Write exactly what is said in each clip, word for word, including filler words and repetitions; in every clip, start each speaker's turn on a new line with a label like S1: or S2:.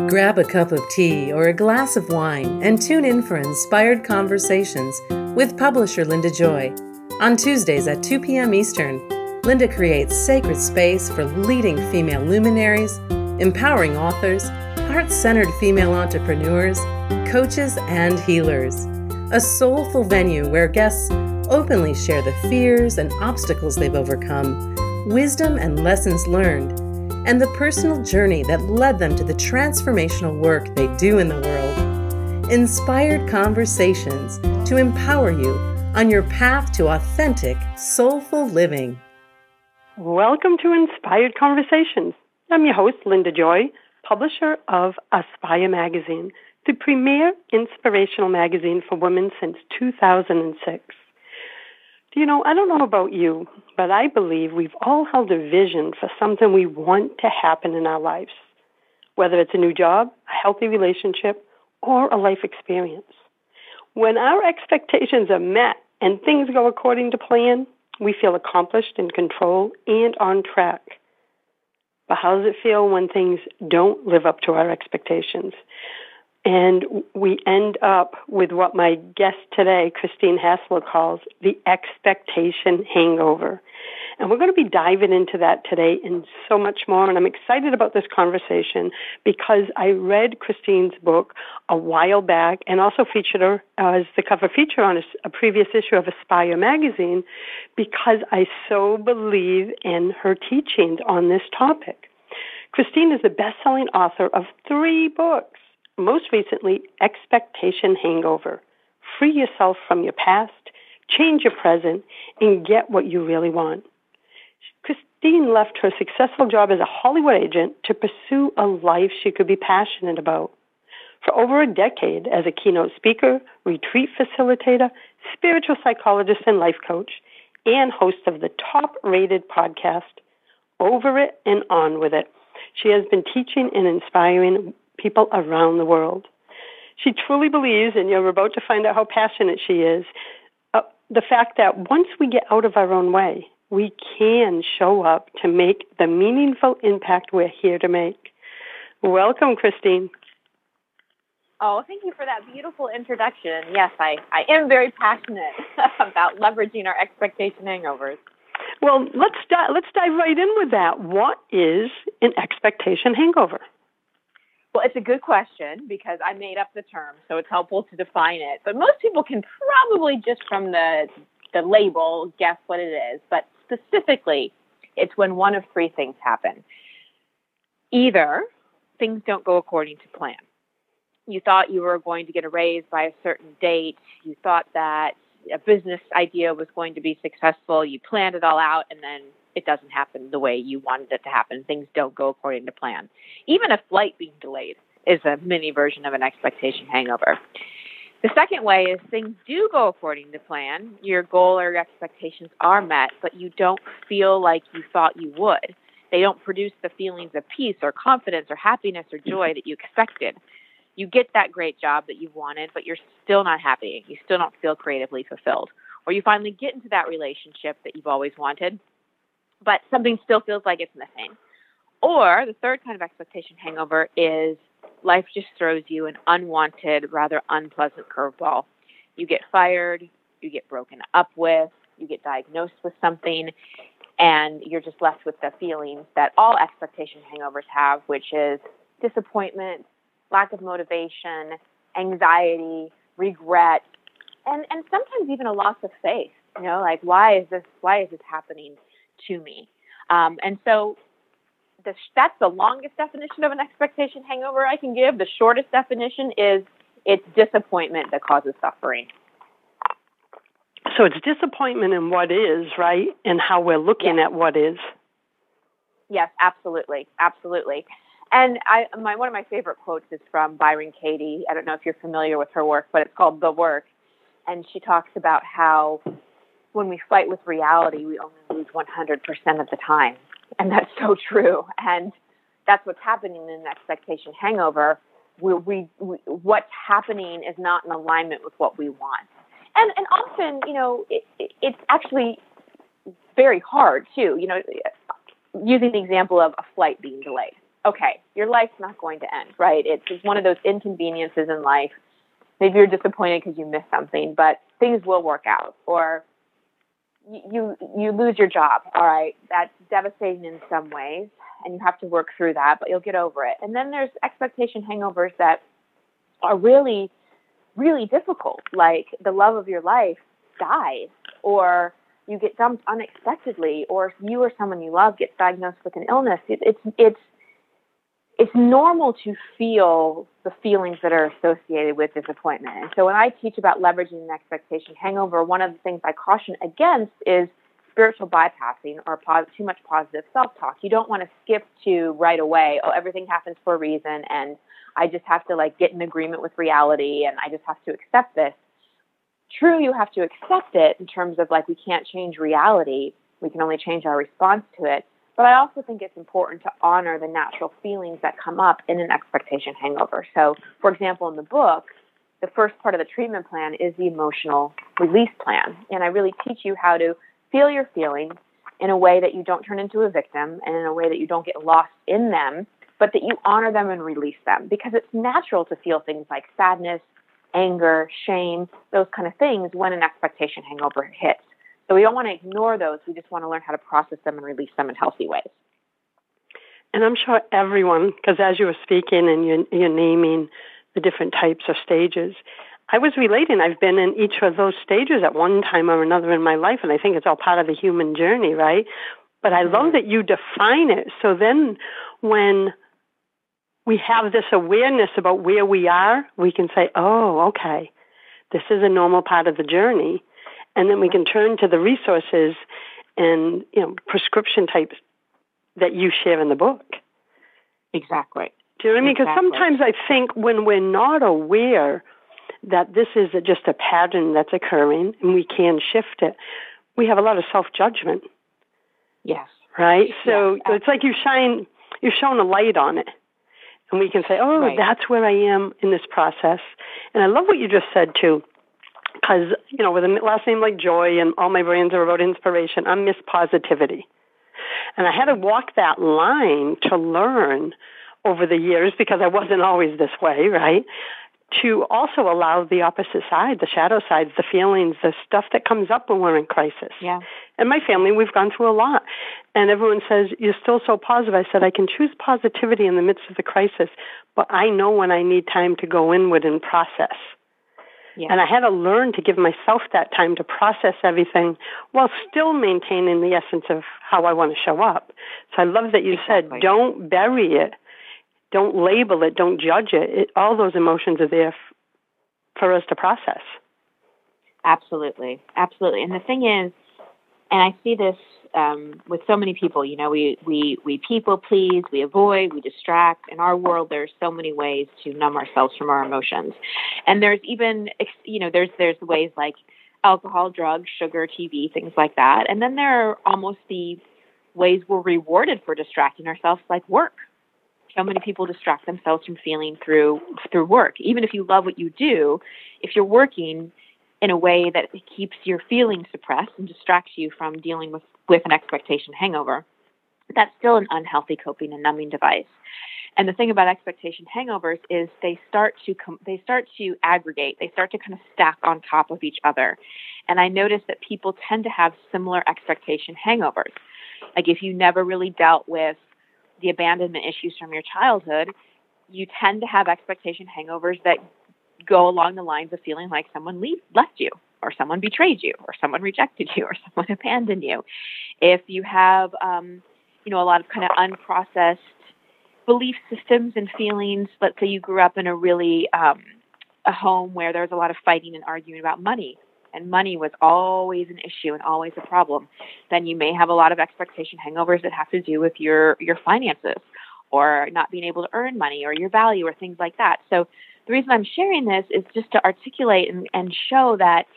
S1: Grab a cup of tea or a glass of wine and tune in for Inspired Conversations with publisher Linda Joy. On Tuesdays at two p.m. Eastern, Linda creates sacred space for leading female luminaries, empowering authors, heart-centered female entrepreneurs, coaches, and healers. A soulful venue where guests openly share the fears and obstacles they've overcome, wisdom and lessons learned, and the personal journey that led them to the transformational work they do in the world. Inspired Conversations to empower you on your path to authentic, soulful living.
S2: Welcome to Inspired Conversations. I'm your host, Linda Joy, publisher of Aspire Magazine, the premier inspirational magazine for women since two thousand six. You know, I don't know about you, but I believe we've all held a vision for something we want to happen in our lives, whether it's a new job, a healthy relationship, or a life experience. When our expectations are met and things go according to plan, we feel accomplished, in control, and on track. But how does it feel when things don't live up to our expectations? And we end up with what my guest today, Christine Hassler, calls the expectation hangover. And we're going to be diving into that today and so much more. And I'm excited about this conversation because I read Christine's book a while back and also featured her as the cover feature on a, a previous issue of Aspire Magazine because I so believe in her teachings on this topic. Christine is the best-selling author of three books. Most recently, Expectation Hangover. Free yourself from your past, change your present, and get what you really want. Christine left her successful job as a Hollywood agent to pursue a life she could be passionate about. For over a decade, as a keynote speaker, retreat facilitator, spiritual psychologist, and life coach, and host of the top-rated podcast, Over It and On With It, she has been teaching and inspiring people around the world. She truly believes, and you're about to find out how passionate she is, uh, the fact that once we get out of our own way, we can show up to make the meaningful impact we're here to make. Welcome, Christine.
S3: Oh, thank you for that beautiful introduction. Yes, I, I am very passionate about leveraging our expectation hangovers.
S2: Well, let's di- let's dive right in with that. What is an expectation hangover?
S3: Well, it's a good question because I made up the term, so it's helpful to define it. But most people can probably just from the the label guess what it is. But specifically, it's when one of three things happen. Either things don't go according to plan. You thought you were going to get a raise by a certain date. You thought that a business idea was going to be successful. You planned it all out, and then it doesn't happen the way you wanted it to happen. Things don't go according to plan. Even a flight being delayed is a mini version of an expectation hangover. The second way is things do go according to plan. Your goal or your expectations are met, but you don't feel like you thought you would. They don't produce the feelings of peace or confidence or happiness or joy that you expected. You get that great job that you wanted, but you're still not happy. You still don't feel creatively fulfilled. Or you finally get into that relationship that you've always wanted, but something still feels like it's missing. Or the third kind of expectation hangover is life just throws you an unwanted, rather unpleasant curveball. You get fired, you get broken up with, you get diagnosed with something, and you're just left with the feelings that all expectation hangovers have, which is disappointment, lack of motivation, anxiety, regret, and, and sometimes even a loss of faith. You know, like, why is this, why is this happening to me? Um, and so the, that's the longest definition of an expectation hangover I can give. The shortest definition is it's disappointment that causes suffering.
S2: So it's disappointment in what is, right? And how we're looking
S3: yes.
S2: at what is.
S3: Yes, absolutely. Absolutely. And I, my, one of my favorite quotes is from Byron Katie. I don't know if you're familiar with her work, but it's called The Work. And she talks about how when we fight with reality, we only lose one hundred percent of the time. And that's so true. And that's what's happening in an expectation hangover. We, we, we, what's happening is not in alignment with what we want. And, and often, you know, it, it, it's actually very hard, too. You know, using the example of a flight being delayed. okay, your life's not going to end, right? It's, it's one of those inconveniences in life. Maybe you're disappointed because you missed something, but things will work out. Or you, you you lose your job, all right? That's devastating in some ways, and you have to work through that, but you'll get over it. And then there's expectation hangovers that are really, really difficult, like the love of your life dies, or you get dumped unexpectedly, or you or someone you love gets diagnosed with an illness. It, it's it's it's normal to feel the feelings that are associated with disappointment. And so when I teach about leveraging an expectation hangover, one of the things I caution against is spiritual bypassing or pos- too much positive self-talk. You don't want to skip to right away, oh, everything happens for a reason, and I just have to like get in agreement with reality, and I just have to accept this. True, you have to accept it in terms of like we can't change reality. We can only change our response to it. But I also think it's important to honor the natural feelings that come up in an expectation hangover. So, for example, in the book, the first part of the treatment plan is the emotional release plan. And I really teach you how to feel your feelings in a way that you don't turn into a victim and in a way that you don't get lost in them, but that you honor them and release them. Because it's natural to feel things like sadness, anger, shame, those kind of things when an expectation hangover hits. So we don't want to ignore those. We just want to learn how to process them and release them in healthy ways.
S2: And I'm sure everyone, because as you were speaking and you're, you're naming the different types of stages, I was relating. I've been in each of those stages at one time or another in my life, and I think it's all part of the human journey, right? But I love that you define it. So then when we have this awareness about where we are, we can say, oh, okay, this is a normal part of the journey. And then we can turn to the resources and, you know, prescription types that you share in the book.
S3: Exactly.
S2: Do you know what I mean? Because
S3: exactly.
S2: sometimes I think when we're not aware that this is a, just a pattern that's occurring and we can shift it, we have a lot of self-judgment.
S3: Yes.
S2: Right? So
S3: yes.
S2: it's like you shine, you're showing a light on it. And we can say, oh,
S3: right.
S2: that's where I am in this process. And I love what you just said, too. Because, you know, with a last name like Joy and all my brands are about inspiration, I'm Miss Positivity. And I had to walk that line to learn over the years, because I wasn't always this way, right, to also allow the opposite side, the shadow sides, the feelings, the stuff that comes up when we're in crisis.
S3: Yeah.
S2: And my family, we've gone through a lot. And everyone says, you're still so positive. I said, I can choose positivity in the midst of the crisis, but I know when I need time to go inward and process. Yeah. And I had to learn to give myself that time to process everything while still maintaining the essence of how I want to show up. So I love that you exactly. said, don't bury it. Don't label it. Don't judge it. it all those emotions are there f- for us to process.
S3: Absolutely. Absolutely. And the thing is, and I see this um, with so many people, you know, we, we, we people please, we avoid, we distract. In our world, there's so many ways to numb ourselves from our emotions. And there's even, you know, there's, there's ways like alcohol, drugs, sugar, T V, things like that. And then there are almost the ways we're rewarded for distracting ourselves, like work. So many people distract themselves from feeling through, through work. Even if you love what you do, if you're working in a way that keeps your feelings suppressed and distracts you from dealing with, with an expectation hangover, that's still an unhealthy coping and numbing device. And the thing about expectation hangovers is they start to com- they start to aggregate. They start to kind of stack on top of each other. And I notice that people tend to have similar expectation hangovers. Like if you never really dealt with the abandonment issues from your childhood, you tend to have expectation hangovers that go along the lines of feeling like someone leave, left you, or someone betrayed you, or someone rejected you, or someone abandoned you. If you have, um, you know, a lot of kind of unprocessed belief systems and feelings, let's say you grew up in a really, um, a home where there was a lot of fighting and arguing about money, and money was always an issue and always a problem, then you may have a lot of expectation hangovers that have to do with your, your finances, or not being able to earn money, or your value, or things like that. So the reason I'm sharing this is just to articulate and, and show that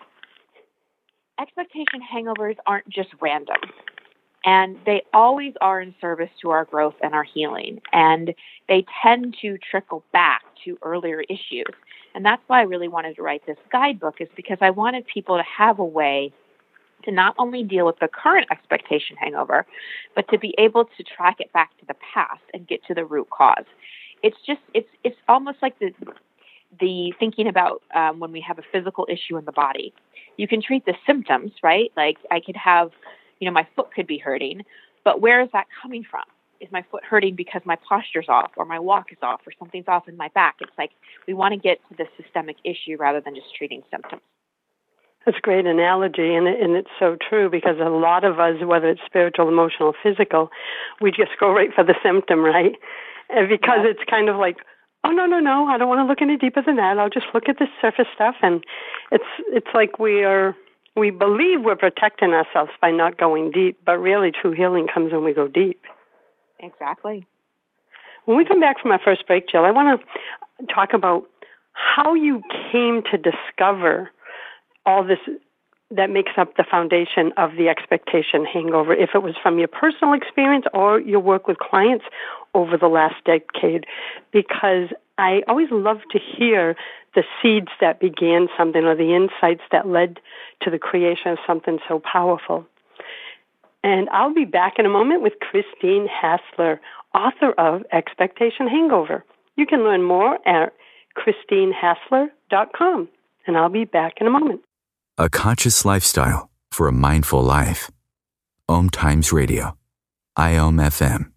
S3: expectation hangovers aren't just random. And they always are in service to our growth and our healing. And they tend to trickle back to earlier issues. And that's why I really wanted to write this guidebook, is because I wanted people to have a way to not only deal with the current expectation hangover, but to be able to track it back to the past and get to the root cause. It's just, it's it's almost like the, the thinking about um, when we have a physical issue in the body. You can treat the symptoms, right? Like I could have, you know, my foot could be hurting, but where is that coming from? Is my foot hurting because my posture's off or my walk is off or something's off in my back? It's like we want to get to the systemic issue rather than just treating symptoms.
S2: That's a great analogy, and, it, and it's so true because a lot of us, whether it's spiritual, emotional, physical, we just go right for the symptom, right? And because yeah. it's kind of like, oh, no, no, no, I don't want to look any deeper than that. I'll just look at the surface stuff. And it's it's like we are, we believe we're protecting ourselves by not going deep, but really true healing comes when we go deep.
S3: Exactly.
S2: When we come back from our first break, Jill, I want to talk about how you came to discover all this that makes up the foundation of the expectation hangover, if it was from your personal experience or your work with clients over the last decade, because I always love to hear the seeds that began something or the insights that led to the creation of something so powerful. And I'll be back in a moment with Christine Hassler, author of Expectation Hangover. You can learn more at christine hassler dot com, and I'll be back in a moment.
S4: A conscious lifestyle for a mindful life. Om Times Radio. I O M F M.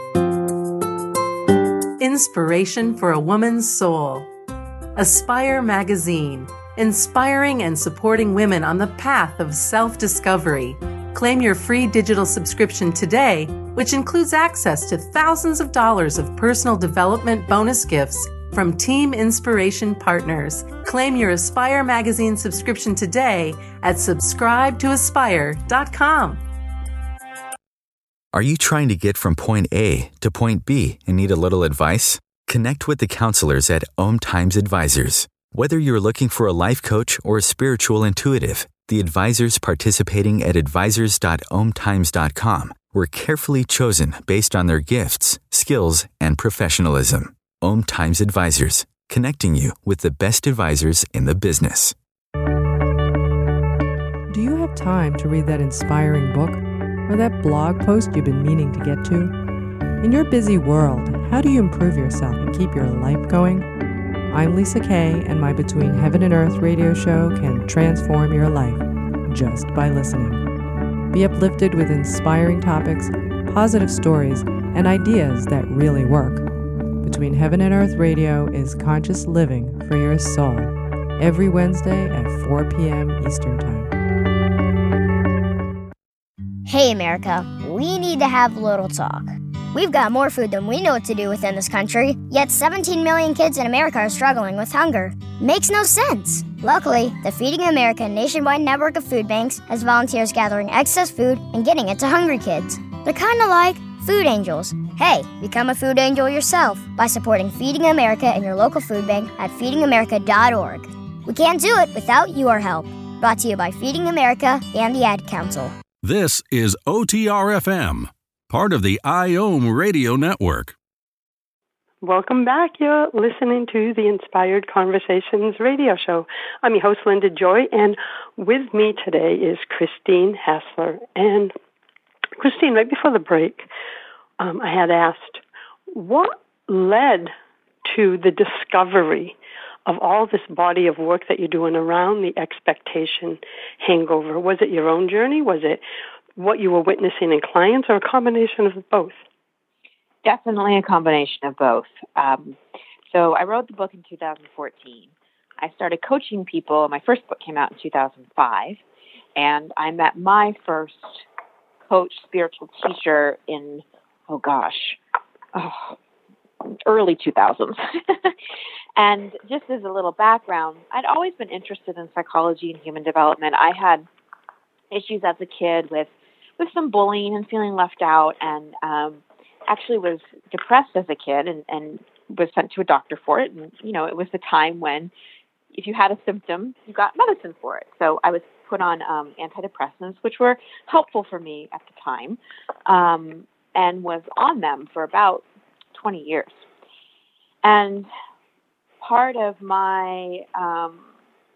S1: Inspiration for a woman's soul. Aspire Magazine, inspiring and supporting women on the path of self-discovery. Claim your free digital subscription today, which includes access to thousands of dollars of personal development bonus gifts from Team Inspiration Partners. Claim your Aspire Magazine subscription today at subscribe to aspire dot com.
S4: Are you trying to get from point A to point B and need a little advice? Connect with the counselors at Om Times Advisors. Whether you're looking for a life coach or a spiritual intuitive, the advisors participating at advisors dot om times dot com were carefully chosen based on their gifts, skills, and professionalism. Om Times Advisors, connecting you with the best advisors in the business.
S5: Do you have time to read that inspiring book or that blog post you've been meaning to get to? In your busy world, how do you improve yourself and keep your life going? I'm Lisa Kay, and my Between Heaven and Earth radio show can transform your life just by listening. Be uplifted with inspiring topics, positive stories, and ideas that really work. Between Heaven and Earth Radio is conscious living for your soul, every Wednesday at four p.m. Eastern Time.
S6: Hey, America, we need to have a little talk. We've got more food than we know what to do with in this country, yet seventeen million kids in America are struggling with hunger. Makes no sense. Luckily, the Feeding America nationwide network of food banks has volunteers gathering excess food and getting it to hungry kids. They're kind of like food angels. Hey, become a food angel yourself by supporting Feeding America in your local food bank at feeding america dot org. We can't do it without your help. Brought to you by Feeding America and the Ad Council.
S7: This is O T R F M, part of the I O M Radio Network.
S2: Welcome back. You're listening to the Inspired Conversations radio show. I'm your host, Linda Joy, and with me today is Christine Hassler. And Christine, right before the break, um, I had asked, what led to the discovery of all this body of work that you're doing around the expectation hangover? Was it your own journey? Was it what you were witnessing in clients, or a combination of both?
S3: Definitely a combination of both. Um, so I wrote the book in two thousand fourteen. I started coaching people. My first book came out in two thousand five, and I met my first coach, spiritual teacher in, oh gosh, oh, early two thousands. And just as a little background, I'd always been interested in psychology and human development. I had issues as a kid with, with some bullying and feeling left out, and um, actually was depressed as a kid and, and was sent to a doctor for it. And, you know, it was the time when if you had a symptom, you got medicine for it. So I was put on um, antidepressants, which were helpful for me at the time, um, and was on them for about twenty years. And part of my um,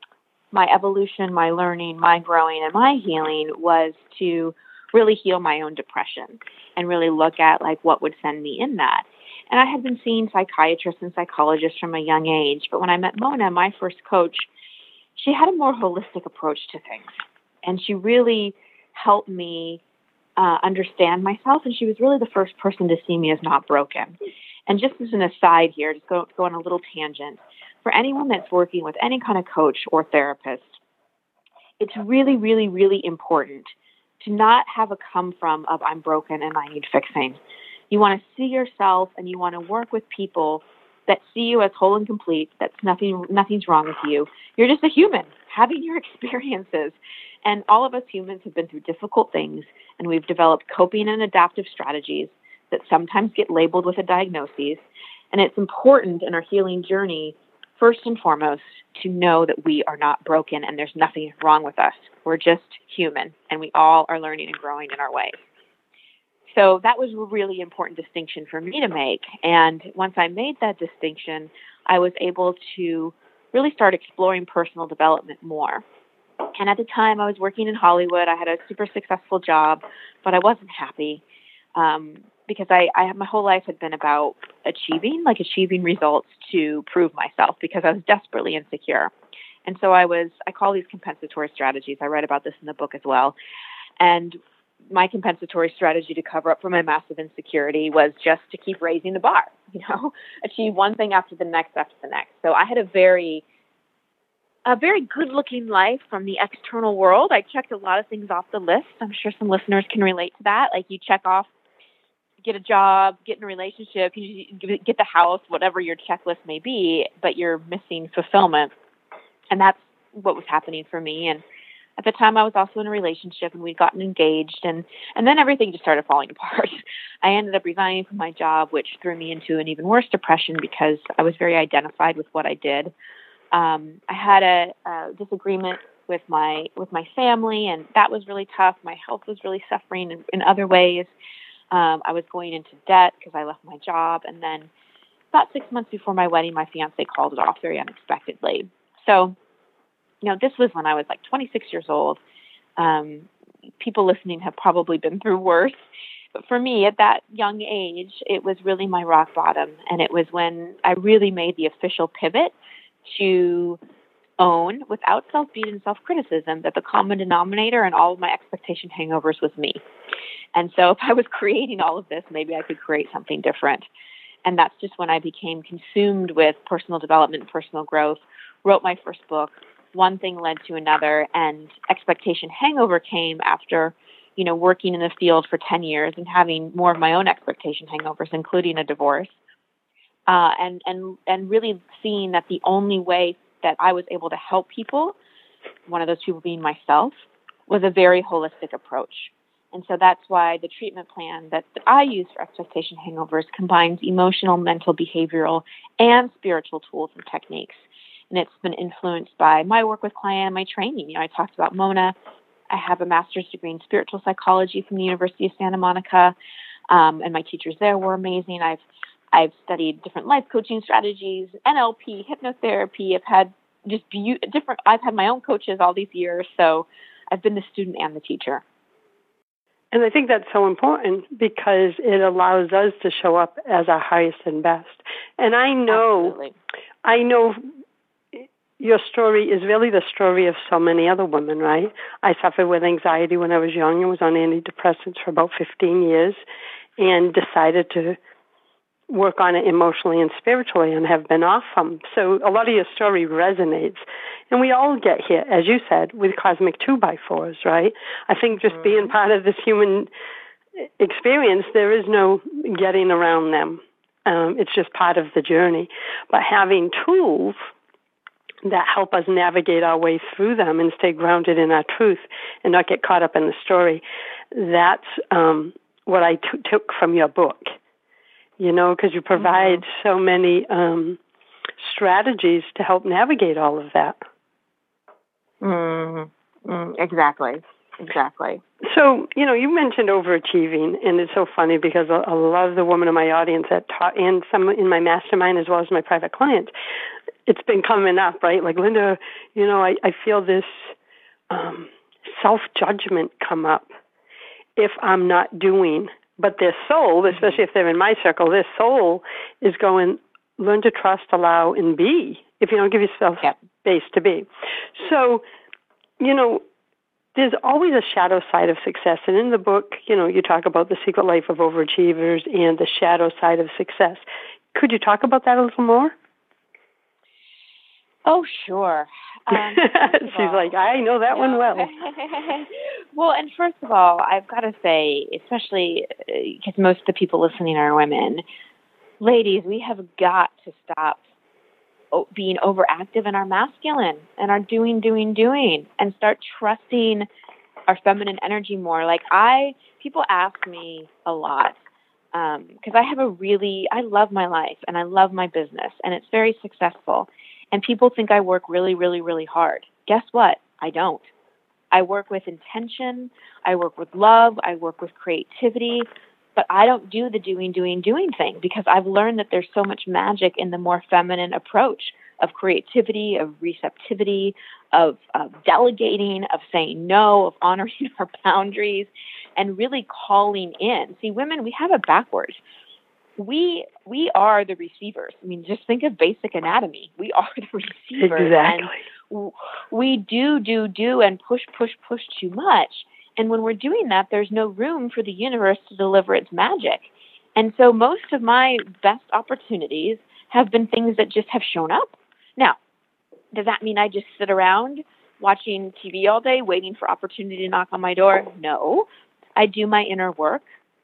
S3: my evolution, my learning, my growing, and my healing was to really heal my own depression and really look at like what would send me in that. And I had been seeing psychiatrists and psychologists from a young age, but when I met Mona, my first coach, she had a more holistic approach to things. And she really helped me uh, understand myself, and she was really the first person to see me as not broken. And just as an aside here, just go, go on a little tangent, for anyone that's working with any kind of coach or therapist, it's really, really, really important to not have a come from of I'm broken and I need fixing. You want to see yourself and you want to work with people that see you as whole and complete, that's nothing, nothing's wrong with you. You're just a human having your experiences. And all of us humans have been through difficult things, and we've developed coping and adaptive strategies that sometimes get labeled with a diagnosis. And it's important in our healing journey, first and foremost, to know that we are not broken and there's nothing wrong with us. We're just human, and we all are learning and growing in our ways. So that was a really important distinction for me to make. And once I made that distinction, I was able to really start exploring personal development more. And at the time, I was working in Hollywood. I had a super successful job, but I wasn't happy um, because I, I my whole life had been about achieving, like achieving results to prove myself, because I was desperately insecure. And so I was, I call these compensatory strategies. I write about this in the book as well. And my compensatory strategy to cover up for my massive insecurity was just to keep raising the bar, you know, achieve one thing after the next after the next. So I had a very, a very good-looking life from the external world. I checked a lot of things off the list. I'm sure some listeners can relate to that. Like you check off, get a job, get in a relationship, you get the house, whatever your checklist may be, but you're missing fulfillment. And that's what was happening for me. And at the time, I was also in a relationship, and we'd gotten engaged, and, and then everything just started falling apart. I ended up resigning from my job, which threw me into an even worse depression because I was very identified with what I did. Um, I had a, a disagreement with my with my family, and that was really tough. My health was really suffering in, in other ways. Um, I was going into debt because I left my job, and then about six months before my wedding, my fiance called it off very unexpectedly. So, you know, this was when I was like twenty-six years old. Um, people listening have probably been through worse. But for me, at that young age, it was really my rock bottom. And it was when I really made the official pivot to own, without self-beat and self-criticism, that the common denominator in all of my expectation hangovers was me. And so if I was creating all of this, maybe I could create something different. And that's just when I became consumed with personal development, personal growth, wrote my first book. One thing led to another, and expectation hangover came after, you know, working in the field for ten years and having more of my own expectation hangovers, including a divorce, uh, and, and, and really seeing that the only way that I was able to help people, one of those people being myself, was a very holistic approach. And so that's why the treatment plan that, that I use for expectation hangovers combines emotional, mental, behavioral, and spiritual tools and techniques. And it's been influenced by my work with clients and my training. You know, I talked about Mona. I have a master's degree in spiritual psychology from the University of Santa Monica, um, and my teachers there were amazing. I've I've studied different life coaching strategies, N L P, hypnotherapy. I've had just be- different. I've had my own coaches all these years, so I've been the student and the teacher.
S2: And I think that's so important because it allows us to show up as our highest and best. And I know,
S3: Absolutely.
S2: I know. Your story is really the story of so many other women, right? I suffered with anxiety when I was young and was on antidepressants for about fifteen years and decided to work on it emotionally and spiritually and have been off them. So a lot of your story resonates. And we all get here, as you said, with cosmic two by fours, right? I think just mm-hmm. being part of this human experience, there is no getting around them. Um, it's just part of the journey. But having tools that help us navigate our way through them and stay grounded in our truth and not get caught up in the story. That's um, what I t- took from your book, you know, because you provide mm-hmm. so many um, strategies to help navigate all of that.
S3: Mm-hmm. Mm, exactly. Exactly.
S2: So, you know, you mentioned overachieving, and it's so funny because a, a lot of the women in my audience that taught, and some in my mastermind as well as my private clients, it's been coming up, right? Like, Linda, you know, I, I feel this um, self-judgment come up if I'm not doing. But their soul, especially if they're in my circle, their soul is going, learn to trust, allow, and be, if you don't give yourself
S3: yep.
S2: space to be. So, you know, there's always a shadow side of success. And in the book, you know, you talk about the secret life of overachievers and the shadow side of success. Could you talk about that a little more?
S3: Oh, sure. Um,
S2: She's all, like, I know that one well.
S3: Well, and first of all, I've got to say, especially because most of the people listening are women, ladies, we have got to stop being overactive in our masculine and our doing, doing, doing, and start trusting our feminine energy more. Like I, people ask me a lot, um, because I have a really, I love my life and I love my business and it's very successful. And people think I work really, really, really hard. Guess what? I don't. I work with intention. I work with love. I work with creativity. But I don't do the doing, doing, doing thing because I've learned that there's so much magic in the more feminine approach of creativity, of receptivity, of, of delegating, of saying no, of honoring our boundaries, and really calling in. See, women, we have it backwards. We we are the receivers. I mean, just think of basic anatomy. We are the receivers.
S2: Exactly.
S3: And we do, do, do, and push, push, push too much. And when we're doing that, there's no room for the universe to deliver its magic. And so most of my best opportunities have been things that just have shown up. Now, does that mean I just sit around watching T V all day, waiting for opportunity to knock on my door? No. I do my inner work.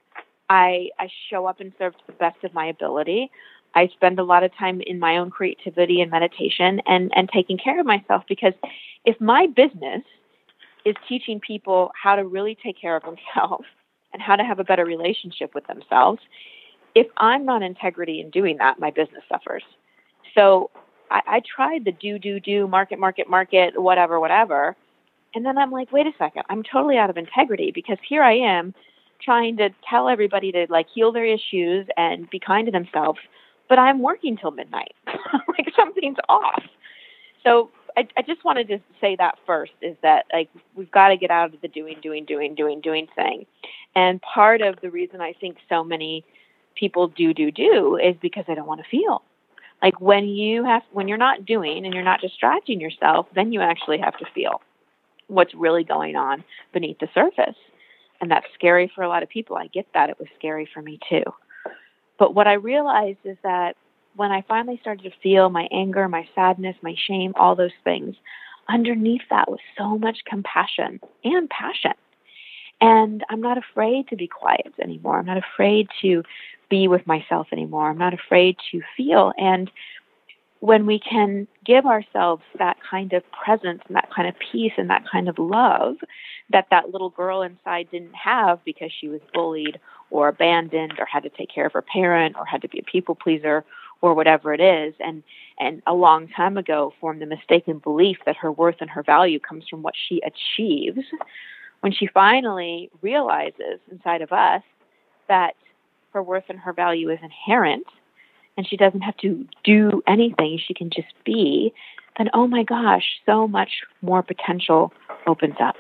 S3: I, I show up and serve to the best of my ability. I spend a lot of time in my own creativity and meditation and, and taking care of myself, because if my business is teaching people how to really take care of themselves and how to have a better relationship with themselves, if I'm not integrity in doing that, my business suffers. So I, I tried the do, do, do, market, market, market, whatever, whatever. And then I'm like, wait a second, I'm totally out of integrity, because here I am trying to tell everybody to like heal their issues and be kind to themselves, but I'm working till midnight. Like something's off. So I, I just wanted to say that first, is that like we've got to get out of the doing, doing, doing, doing, doing thing. And part of the reason I think so many people do, do, do is because they don't want to feel. Like when you have, when you're not doing and you're not distracting yourself, then you actually have to feel what's really going on beneath the surface. And that's scary for a lot of people. I get that. It was scary for me too. But what I realized is that when I finally started to feel my anger, my sadness, my shame, all those things, underneath that was so much compassion and passion. And I'm not afraid to be quiet anymore. I'm not afraid to be with myself anymore. I'm not afraid to feel. And when we can give ourselves that kind of presence and that kind of peace and that kind of love that that little girl inside didn't have because she was bullied or abandoned or had to take care of her parent or had to be a people pleaser or whatever it is, and, and a long time ago formed the mistaken belief that her worth and her value comes from what she achieves, when she finally realizes inside of us that her worth and her value is inherent, and she doesn't have to do anything, she can just be, then, oh my gosh, so much more potential opens up.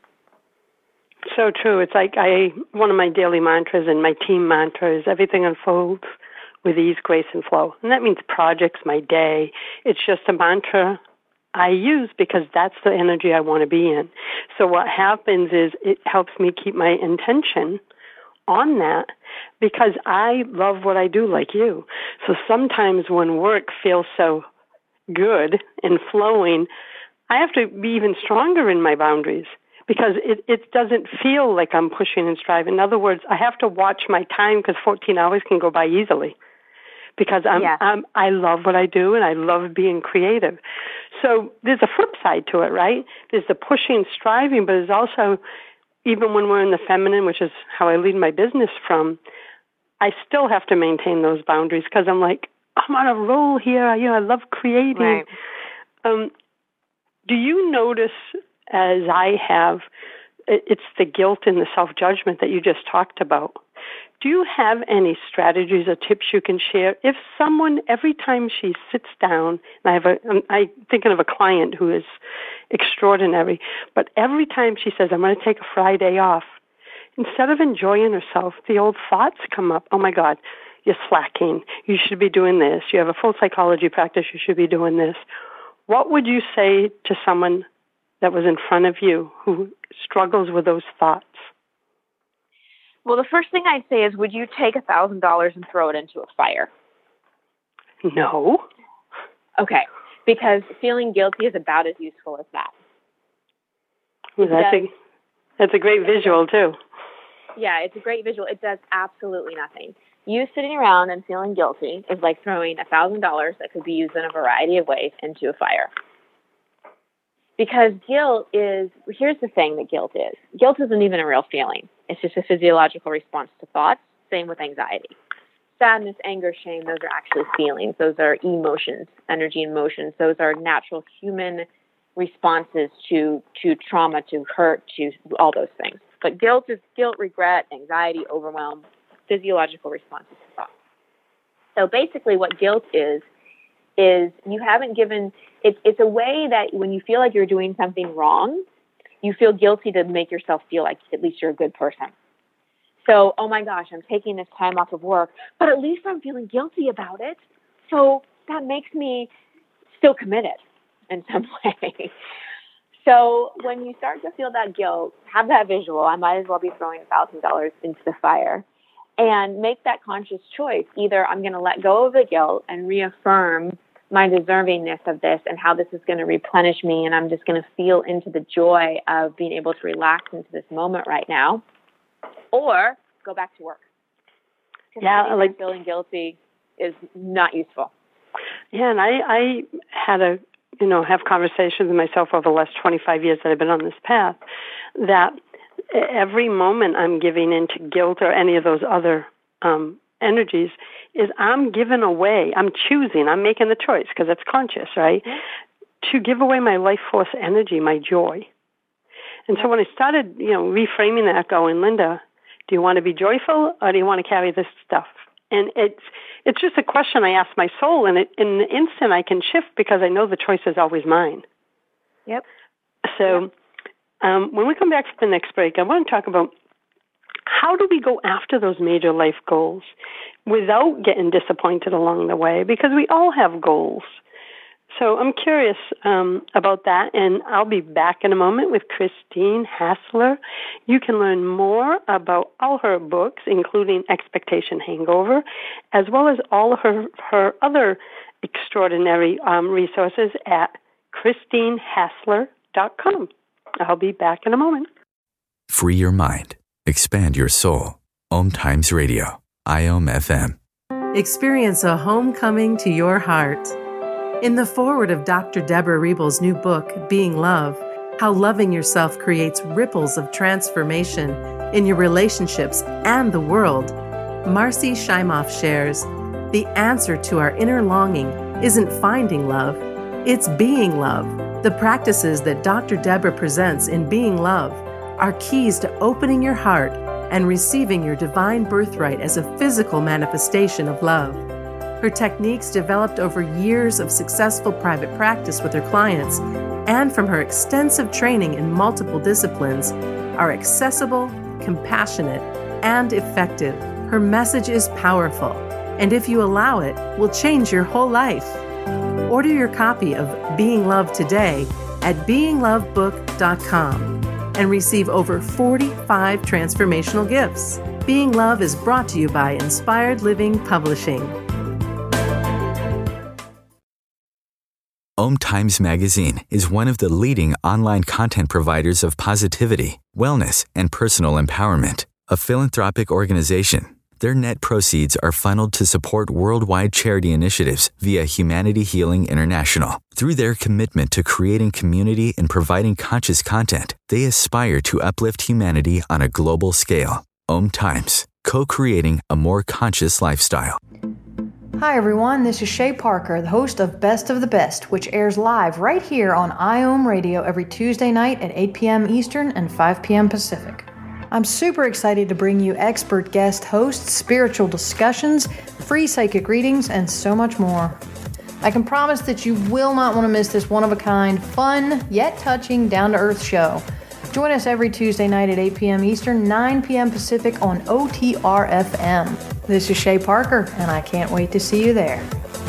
S2: So true. It's like I, one of my daily mantras and my team mantra is everything unfolds with ease, grace, and flow. And that means projects, my day. It's just a mantra I use because that's the energy I want to be in. So what happens is it helps me keep my intention on that, because I love what I do like you. So sometimes when work feels so good and flowing, I have to be even stronger in my boundaries, because it, it doesn't feel like I'm pushing and striving. In other words, I have to watch my time, because fourteen hours can go by easily, because I'm,
S3: yes.
S2: I'm, I love what I do and I love being creative. So there's a flip side to it, right? There's the pushing, striving, but there's also, even when we're in the feminine, which is how I lead my business from, I still have to maintain those boundaries, because I'm like, I'm on a roll here. You know, I love creating.
S3: Right.
S2: Um, do you notice, as I have, it's the guilt and the self-judgment that you just talked about. do you have any strategies or tips you can share if someone, every time she sits down, and I have a, I'm, I'm thinking of a client who is extraordinary, but every time she says, I'm going to take a Friday off, instead of enjoying herself, the old thoughts come up. Oh my God, you're slacking. You should be doing this. You have a full psychology practice. You should be doing this. What would you say to someone that was in front of you who struggles with those thoughts?
S3: Well, the first thing I'd say is, would you take one thousand dollars and throw it into a fire?
S2: No.
S3: Okay, because feeling guilty is about as useful as that.
S2: Well, that's, a, that's a great visual, too.
S3: Yeah, it's a great visual. It does absolutely nothing. You sitting around and feeling guilty is like throwing one thousand dollars that could be used in a variety of ways into a fire. Because guilt is, here's the thing that guilt is. Guilt isn't even a real feeling. It's just a physiological response to thoughts. Same with anxiety. Sadness, anger, shame, those are actually feelings. Those are emotions, energy and motions. Those are natural human responses to, to trauma, to hurt, to all those things. But guilt is guilt, regret, anxiety, overwhelm, physiological responses to thoughts. So basically what guilt is, is you haven't given, it's it's a way that when you feel like you're doing something wrong, you feel guilty to make yourself feel like at least you're a good person. So, oh my gosh, I'm taking this time off of work, but at least I'm feeling guilty about it. So that makes me still committed in some way. So when you start to feel that guilt, have that visual, I might as well be throwing one thousand dollars into the fire, and make that conscious choice. Either I'm going to let go of the guilt and reaffirm my deservingness of this and how this is going to replenish me, and I'm just going to feel into the joy of being able to relax into this moment right now, or go back to work.
S2: Yeah, like
S3: feeling guilty is not useful.
S2: Yeah, and I, I had a, you know, have conversations with myself over the last twenty-five years that I've been on this path, that every moment I'm giving into guilt or any of those other um, energies is I'm giving away, I'm choosing, I'm making the choice because it's conscious, right, mm-hmm. to give away my life force energy, my joy. And so when I started, you know, reframing that, going, Linda, do you want to be joyful or do you want to carry this stuff? And it's it's just a question I ask my soul, and it, in an instant I can shift because I know the choice is always mine.
S3: Yep.
S2: So
S3: yep.
S2: Um, when we come back from the next break, I want to talk about how do we go after those major life goals without getting disappointed along the way, because we all have goals. So I'm curious um, about that, and I'll be back in a moment with Christine Hassler. You can learn more about all her books, including Expectation Hangover, as well as all of her, her other extraordinary um, resources at christine hassler dot com. I'll be back in a moment.
S4: Free your mind. Expand your soul. Om Times Radio. I O M F M.
S1: Experience a homecoming to your heart. In the foreword of Doctor Deborah Rebel's new book, Being Love, How Loving Yourself Creates Ripples of Transformation in Your Relationships and the World, Marcy Shimoff shares, the answer to our inner longing isn't finding love, it's being love. The practices that Doctor Deborah presents in Being Love are keys to opening your heart and receiving your divine birthright as a physical manifestation of love. Her techniques, developed over years of successful private practice with her clients and from her extensive training in multiple disciplines, are accessible, compassionate, and effective. Her message is powerful, and if you allow it, will change your whole life. Order your copy of Being Love today at being love book dot com and receive over forty-five transformational gifts. Being Love is brought to you by Inspired Living Publishing.
S4: Om Times Magazine is one of the leading online content providers of positivity, wellness, and personal empowerment. A philanthropic organization, their net proceeds are funneled to support worldwide charity initiatives via Humanity Healing International. Through their commitment to creating community and providing conscious content, they aspire to uplift humanity on a global scale. Om Times, co-creating a more conscious lifestyle.
S8: Hi everyone, this is Shay Parker, the host of Best of the Best, which airs live right here on I O M Radio every Tuesday night at eight p.m. Eastern and five p.m. Pacific. I'm super excited to bring you expert guest hosts, spiritual discussions, free psychic readings, and so much more. I can promise that you will not want to miss this one-of-a-kind, fun, yet touching, down-to-earth show. Join us every Tuesday night at eight p.m. Eastern, nine p.m. Pacific on O T R F M. This is Shay Parker, and I can't wait to see you there.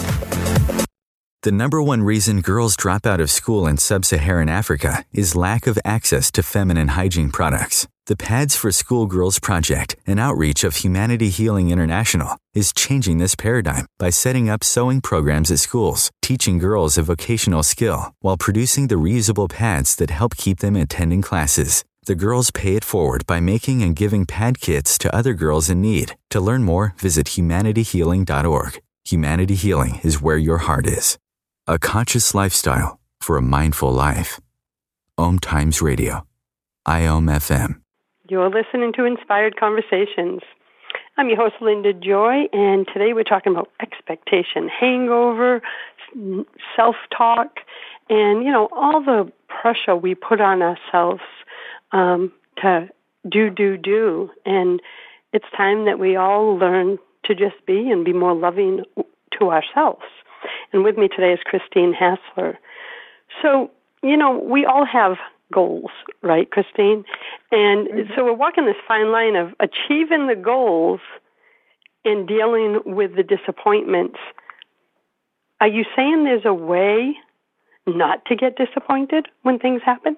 S4: The number one reason girls drop out of school in sub-Saharan Africa is lack of access to feminine hygiene products. The Pads for Schoolgirls Project, an outreach of Humanity Healing International, is changing this paradigm by setting up sewing programs at schools, teaching girls a vocational skill while producing the reusable pads that help keep them attending classes. The girls pay it forward by making and giving pad kits to other girls in need. To learn more, visit humanity healing dot org. Humanity Healing is where your heart is. A conscious lifestyle for a mindful life. Om Times Radio. I O M F M.
S2: You're listening to Inspired Conversations. I'm your host, Linda Joy, and today we're talking about expectation, hangover, self-talk, and, you know, all the pressure we put on ourselves um, to do, do, do. And it's time that we all learn to just be and be more loving to ourselves. And with me today is Christine Hassler. So, you know, we all have goals, right, Christine? And mm-hmm. so we're walking this fine line of achieving the goals and dealing with the disappointments. Are you saying there's a way not to get disappointed when things happen?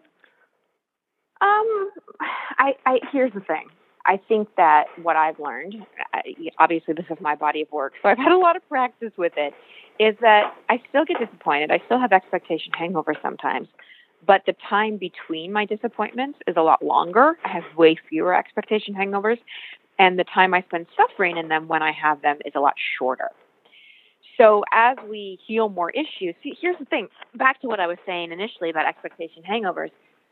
S3: Um, I, I here's the thing. I think that what I've learned, I, obviously this is my body of work, so I've had a lot of practice with it, is that I still get disappointed. I still have expectation hangover sometimes, but the time between my disappointments is a lot longer. I have way fewer expectation hangovers, and the time I spend suffering in them when I have them is a lot shorter. So as we heal more issues, see, here's the thing, back to what I was saying initially about expectation hangovers,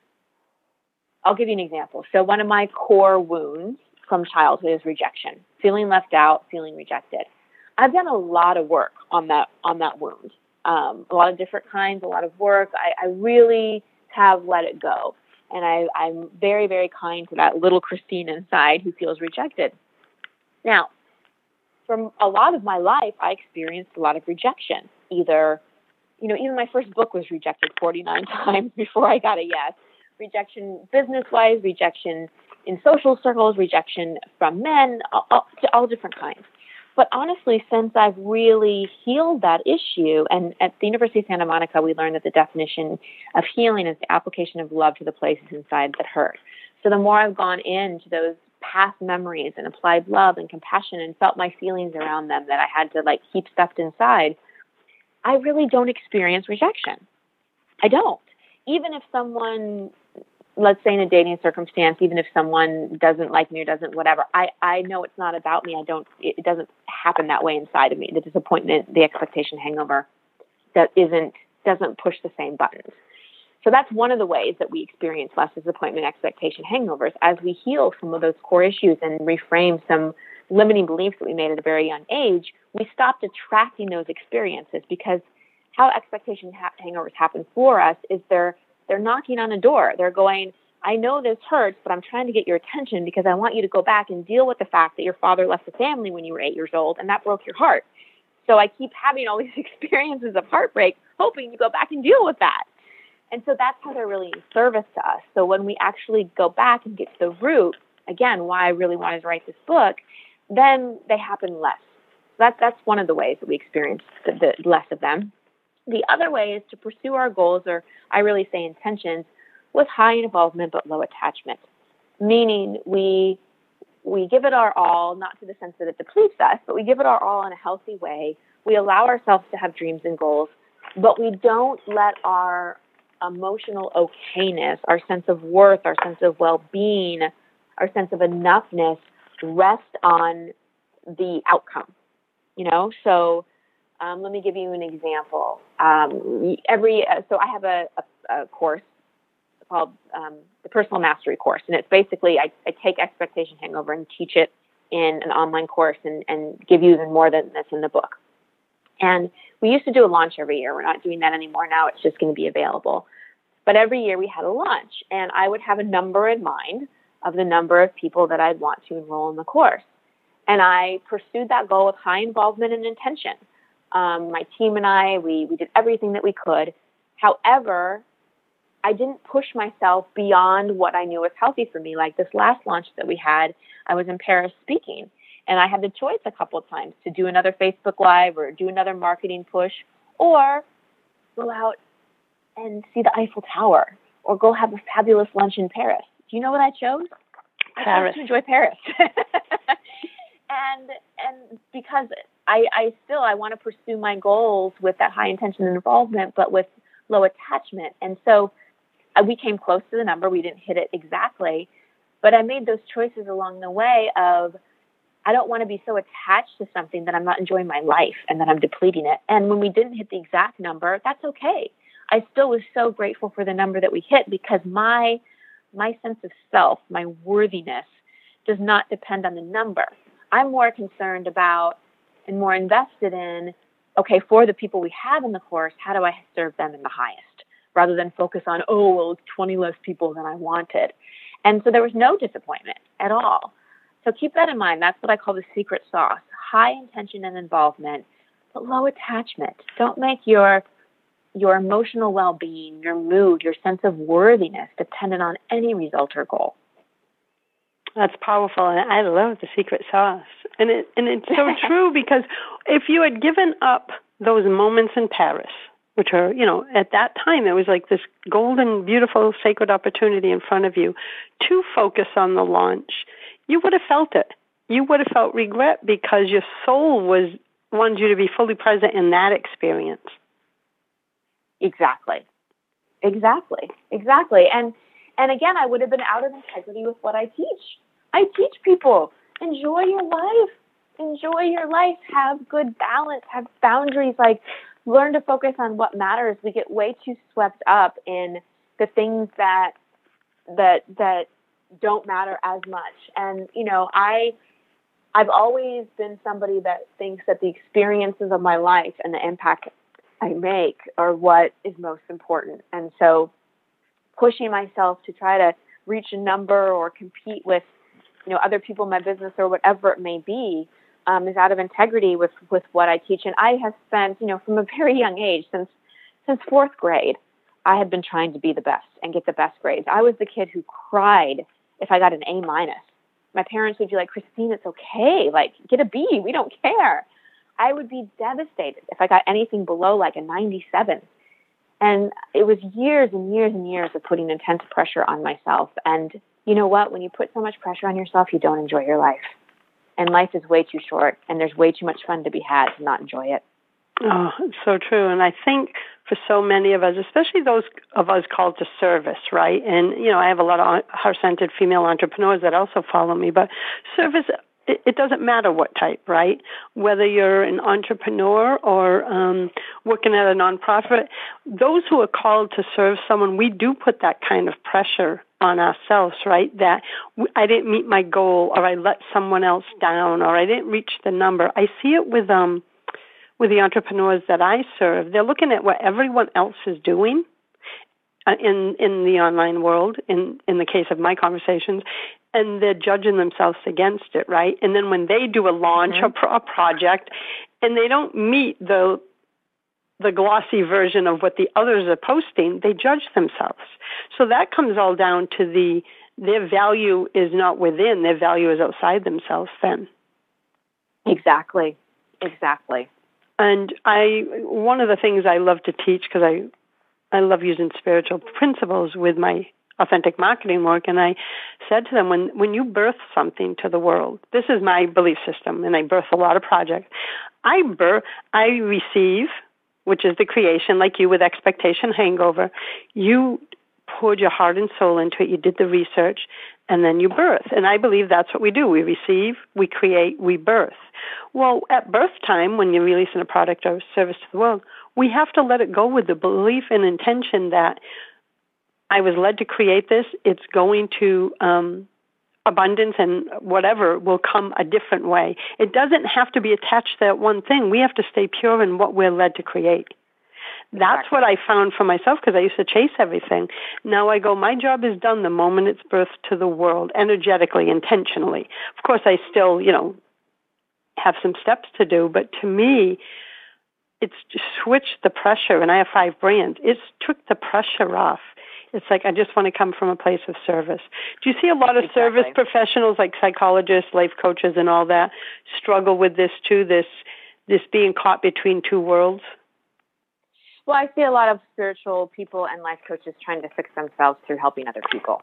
S3: I'll give you an example. So one of my core wounds from childhood is rejection, feeling left out, feeling rejected. I've done a lot of work on that on that wound, um, a lot of different kinds, a lot of work. I, I really have let it go, and I, I'm very, very kind to that little Christine inside who feels rejected. Now, from a lot of my life, I experienced a lot of rejection. Either, you know, even my first book was rejected forty-nine times before I got a yes. Rejection business-wise, rejection in social circles, rejection from men, all, all, all different kinds. But honestly, since I've really healed that issue, and at the University of Santa Monica, we learned that the definition of healing is the application of love to the places inside that hurt. So the more I've gone into those past memories and applied love and compassion and felt my feelings around them that I had to like keep stuffed inside, I really don't experience rejection. I don't. Even if someone, let's say in a dating circumstance, even if someone doesn't like me or doesn't whatever, I, I know it's not about me. I don't, it doesn't happen that way inside of me. The disappointment, the expectation hangover that isn't, doesn't push the same buttons. So that's one of the ways that we experience less disappointment, expectation hangovers. As we heal some of those core issues and reframe some limiting beliefs that we made at a very young age, we stopped attracting those experiences, because how expectation ha- hangovers happen for us is they're they're knocking on a door. They're going, I know this hurts, but I'm trying to get your attention because I want you to go back and deal with the fact that your father left the family when you were eight years old, and that broke your heart. So I keep having all these experiences of heartbreak, hoping you go back and deal with that. And so that's how they're really in service to us. So when we actually go back and get to the root, again, why I really wanted to write this book, then they happen less. That, that's one of the ways that we experience the, the less of them. The other way is to pursue our goals, or I really say intentions, with high involvement but low attachment. Meaning we we give it our all, not to the sense that it depletes us, but we give it our all in a healthy way. We allow ourselves to have dreams and goals, but we don't let our emotional okayness, our sense of worth, our sense of well-being, our sense of enoughness rest on the outcome. You know, so Um, let me give you an example. Um, every uh, so I have a, a, a course called um, the Personal Mastery Course, and it's basically I, I take expectation hangover and teach it in an online course, and, and give you even more than this in the book. And we used to do a launch every year. We're not doing that anymore now. It's just going to be available. But every year we had a launch, and I would have a number in mind of the number of people that I'd want to enroll in the course. And I pursued that goal with high involvement and intention. Um, my team and I, we, we did everything that we could. However, I didn't push myself beyond what I knew was healthy for me. Like this last launch that we had, I was in Paris speaking, and I had the choice a couple of times to do another Facebook Live or do another marketing push, or go out and see the Eiffel Tower, or go have a fabulous lunch in Paris. Do you know what I chose?
S2: Paris.
S3: I chose to enjoy Paris. and and because I, I still, I want to pursue my goals with that high intention and involvement, but with low attachment. And so uh, we came close to the number. We didn't hit it exactly, but I made those choices along the way of, I don't want to be so attached to something that I'm not enjoying my life and that I'm depleting it. And when we didn't hit the exact number, that's okay. I still was so grateful for the number that we hit, because my my sense of self, my worthiness, does not depend on the number. I'm more concerned about and more invested in, okay, for the people we have in the course, how do I serve them in the highest, rather than focus on, oh, well, it's twenty less people than I wanted. And so there was no disappointment at all. So keep that in mind. That's what I call the secret sauce: high intention and involvement, but low attachment. Don't make your your emotional well-being, your mood, your sense of worthiness dependent on any result or goal.
S2: That's powerful, and I love the secret sauce. And it and it's so true, because if you had given up those moments in Paris, which are, you know, at that time, it was like this golden, beautiful, sacred opportunity in front of you to focus on the launch, you would have felt it. You would have felt regret, because your soul was wanted you to be fully present in that experience.
S3: Exactly. Exactly. Exactly. And and again, I would have been out of integrity with what I teach. I teach people, enjoy your life. Enjoy your life. Have good balance. Have boundaries. Like, learn to focus on what matters. We get way too swept up in the things that that that don't matter as much. And, you know, I I've always been somebody that thinks that the experiences of my life and the impact I make are what is most important. And so pushing myself to try to reach a number or compete with, you know, other people in my business or whatever it may be, um, is out of integrity with, with what I teach. And I have spent, you know, from a very young age, since since fourth grade, I had been trying to be the best and get the best grades. I was the kid who cried if I got an A minus. My parents would be like, Christine, it's okay. Like, get a B. We don't care. I would be devastated if I got anything below like a ninety-seven. And it was years and years and years of putting intense pressure on myself. And you know what? When you put so much pressure on yourself, you don't enjoy your life. And life is way too short, and there's way too much fun to be had to not enjoy it.
S2: Oh, it's so true. And I think for so many of us, especially those of us called to service, right? And, you know, I have a lot of heart-centered female entrepreneurs that also follow me, but service, it, it doesn't matter what type, right? Whether you're an entrepreneur or um, working at a nonprofit, those who are called to serve someone, we do put that kind of pressure on ourselves, right? That I didn't meet my goal, or I let someone else down, or I didn't reach the number. I see it with um with the entrepreneurs that I serve. They're looking at what everyone else is doing uh, in in the online world, in, in the case of my conversations, and they're judging themselves against it, right? And then when they do a launch mm-hmm. or pro- a project, and they don't meet the the glossy version of what the others are posting, they judge themselves. So that comes all down to the their value is not within, their value is outside themselves then.
S3: Exactly. Exactly.
S2: And I, one of the things I love to teach, because I, I love using spiritual principles with my authentic marketing work, and I said to them, when, when you birth something to the world, this is my belief system, and I birth a lot of projects. I birth, I receive, which is the creation, like you with expectation hangover. You poured your heart and soul into it. You did the research, and then you birth. And I believe that's what we do. We receive, we create, we birth. Well, at birth time, when you're releasing a product or service to the world, we have to let it go with the belief and intention that I was led to create this. It's going to, um, abundance and whatever will come a different way. It doesn't have to be attached to that one thing. We have to stay pure in what we're led to create. That's
S3: exactly.
S2: what I found for myself, because I used to chase everything. Now I go, my job is done the moment it's birthed to the world, energetically, intentionally. Of course, I still, you know, have some steps to do, but to me, it's switched the pressure, and I have five brands. It's took the pressure off. It's like I just want to come from a place of service. Do you see a lot of
S3: exactly.
S2: service professionals like psychologists, life coaches, and all that struggle with this too, this this being caught between two worlds?
S3: Well, I see a lot of spiritual people and life coaches trying to fix themselves through helping other people.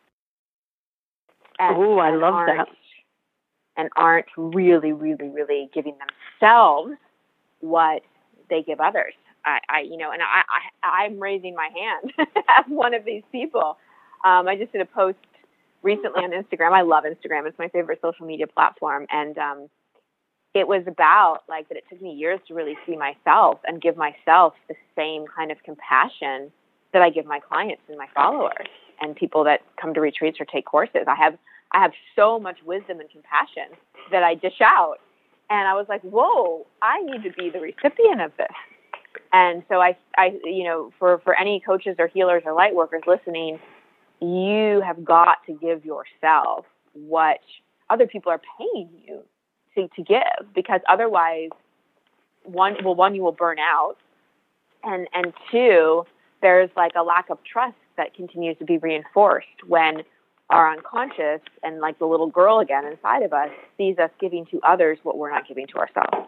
S2: Oh, I love that.
S3: And aren't really, really, really giving themselves what they give others. I, I you know, and I, I, I'm raising my hand as one of these people. Um, I just did a post recently on Instagram. I love Instagram. It's my favorite social media platform. And um, it was about, like, that it took me years to really see myself and give myself the same kind of compassion that I give my clients and my followers and people that come to retreats or take courses. I have I have so much wisdom and compassion that I dish out. And I was like, whoa, I need to be the recipient of this. And so I, I, you know, for, for any coaches or healers or light workers listening, you have got to give yourself what other people are paying you to, to give, because otherwise, one, well, one, you will burn out. And, and two, there's like a lack of trust that continues to be reinforced when our unconscious and like the little girl again inside of us sees us giving to others what we're not giving to ourselves.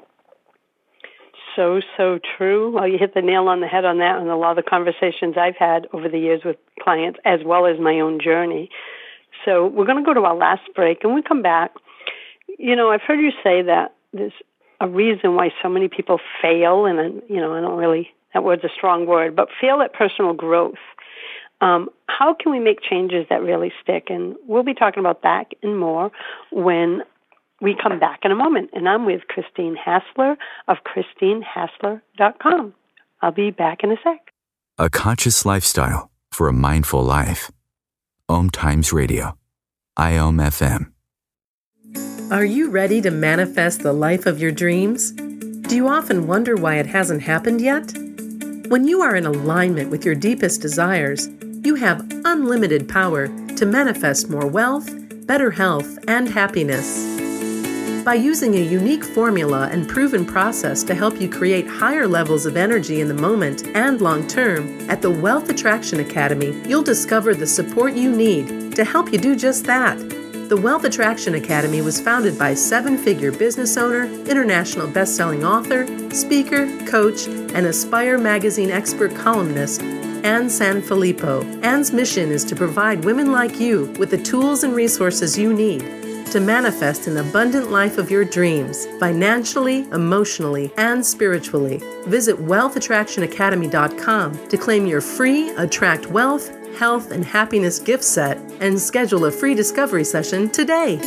S2: So, so true. Well, you hit the nail on the head on that, and a lot of the conversations I've had over the years with clients, as well as my own journey. So we're going to go to our last break, and when we come back, you know, I've heard you say that there's a reason why so many people fail, and, you know, I don't really, that word's a strong word, but fail at personal growth. Um, how can we make changes that really stick? And we'll be talking about that and more when we come back in a moment. And I'm with Christine Hassler of Christine Hassler dot com. I'll be back in a sec.
S4: A conscious lifestyle for a mindful life. Om Times Radio. I O M F M.
S1: Are you ready to manifest the life of your dreams? Do you often wonder why it hasn't happened yet? When you are in alignment with your deepest desires, you have unlimited power to manifest more wealth, better health, and happiness. By using a unique formula and proven process to help you create higher levels of energy in the moment and long term, at the Wealth Attraction Academy, you'll discover the support you need to help you do just that. The Wealth Attraction Academy was founded by seven-figure business owner, international best-selling author, speaker, coach, and Aspire magazine expert columnist, Anne Sanfilippo. Anne's mission is to provide women like you with the tools and resources you need to manifest an abundant life of your dreams, financially, emotionally, and spiritually. Visit wealth attraction academy dot com to claim your free Attract Wealth, Health, and Happiness gift set and schedule a free discovery session today.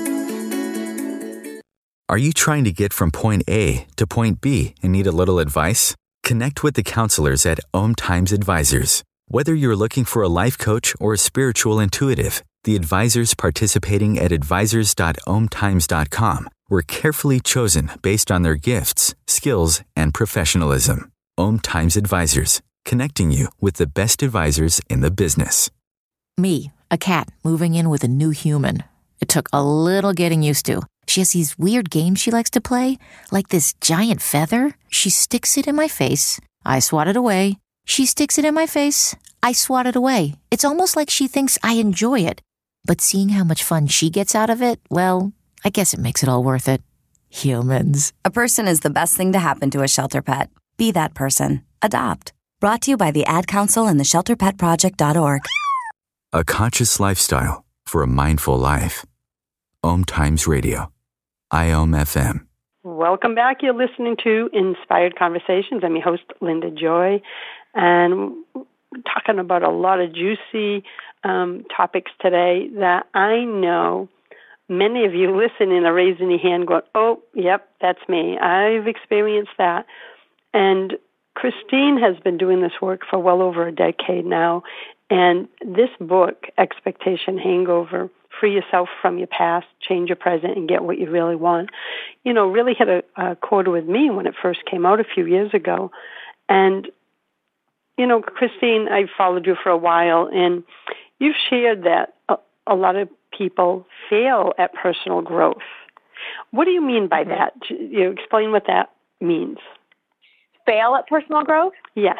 S4: Are you trying to get from point A to point B and need a little advice? Connect with the counselors at Om Times Advisors. Whether you're looking for a life coach or a spiritual intuitive, the advisors participating at advisors dot om times dot com were carefully chosen based on their gifts, skills, and professionalism. Om Times Advisors, connecting you with the best advisors in the business.
S9: Me, a cat moving in with a new human. It took a little getting used to. She has these weird games she likes to play, like this giant feather. She sticks it in my face. I swat it away. She sticks it in my face. I swat it away. It's almost like she thinks I enjoy it. But seeing how much fun she gets out of it, well, I guess it makes it all worth it. Humans.
S10: A person is the best thing to happen to a shelter pet. Be that person. Adopt. Brought to you by the Ad Council and the shelter pet project dot org.
S4: A conscious lifestyle for a mindful life. Om Times Radio. I O M F M.
S2: Welcome back. You're listening to Inspired Conversations. I'm your host, Linda Joy, and we're talking about a lot of juicy um, topics today that I know many of you listening are raising your hand going, oh, yep, that's me. I've experienced that. And Christine has been doing this work for well over a decade now, and this book, Expectation Hangover, Free Yourself from Your Past, Change Your Present, and Get What You Really Want, you know, really hit a, a chord with me when it first came out a few years ago. And you know, Christine, I've followed you for a while, and you've shared that a, a lot of people fail at personal growth. What do you mean by
S3: mm-hmm.
S2: that? You explain what that means.
S3: Fail at personal growth?
S2: Yes.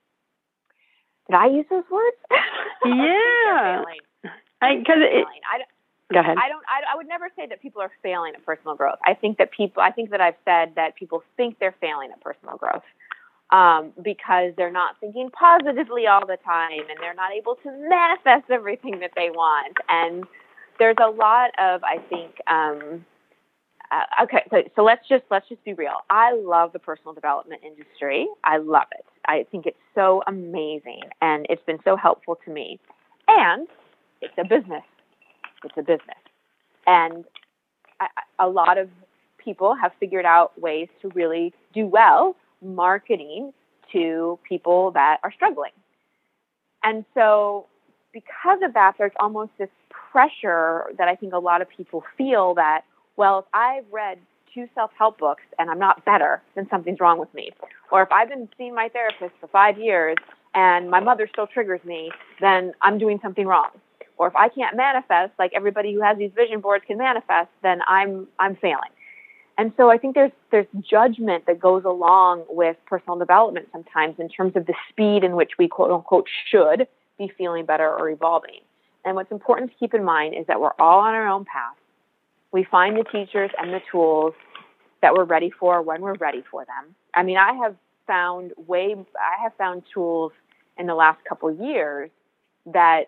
S3: Did I use those words?
S2: Yeah. I, cause it,
S3: I don't,
S2: go ahead.
S3: I don't. I, I would never say that people are failing at personal growth. I think that people. I think that I've said that people think they're failing at personal growth um, because they're not thinking positively all the time, and they're not able to manifest everything that they want. And there's a lot of, I think. Um, uh, okay, so so let's just let's just be real. I love the personal development industry. I love it. I think it's so amazing, and it's been so helpful to me. And it's a business. It's a business. And I, a lot of people have figured out ways to really do well marketing to people that are struggling. And so because of that, there's almost this pressure that I think a lot of people feel that, well, if I've read two self-help books and I'm not better, then something's wrong with me. Or if I've been seeing my therapist for five years and my mother still triggers me, then I'm doing something wrong. Or if I can't manifest like everybody who has these vision boards can manifest, then I'm I'm failing. And so I think there's there's judgment that goes along with personal development sometimes in terms of the speed in which we quote unquote should be feeling better or evolving. And what's important to keep in mind is that we're all on our own path. We find the teachers and the tools that we're ready for when we're ready for them. I mean, I have found way I have found tools in the last couple of years that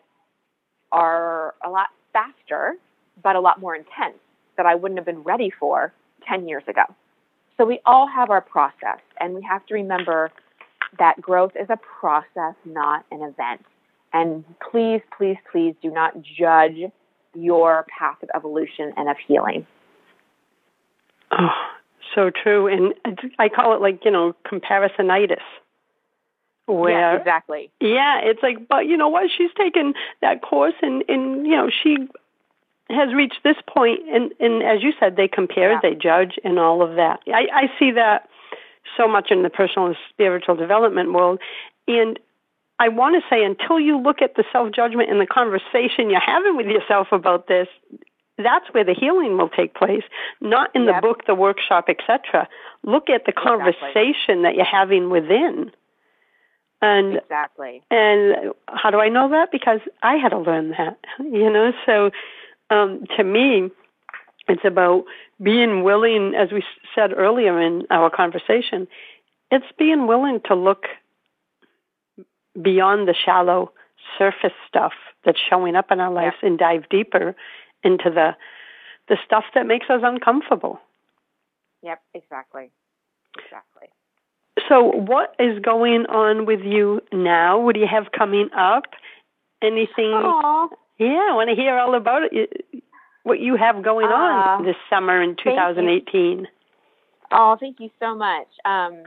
S3: are a lot faster, but a lot more intense that I wouldn't have been ready for ten years ago. So we all have our process, and we have to remember that growth is a process, not an event. And please, please, please do not judge your path of evolution and of healing.
S2: Oh, so true. And I call it like, you know, comparisonitis. Where,
S3: yeah, exactly.
S2: Yeah, it's like, but you know what? She's taken that course, and, and you know, she has reached this point, and, and as you said, they compare, yeah. they judge, and all of that. I, I see that so much in the personal and spiritual development world, and I want to say, until you look at the self-judgment and the conversation you're having with yourself about this, that's where the healing will take place, not in yep. the book, the workshop, et cetera. Look at the conversation exactly. that you're having within. And,
S3: exactly.
S2: And how do I know that? Because I had to learn that, you know. So um, to me, it's about being willing, as we said earlier in our conversation, it's being willing to look beyond the shallow surface stuff that's showing up in our lives yeah. and dive deeper into the the stuff that makes us uncomfortable.
S3: Yep, exactly. Exactly.
S2: So what is going on with you now? What do you have coming up? Anything?
S3: Aww.
S2: Yeah, I want to hear all about it. What you have going uh, on this summer in two thousand eighteen.
S3: Oh, thank you so much. Um,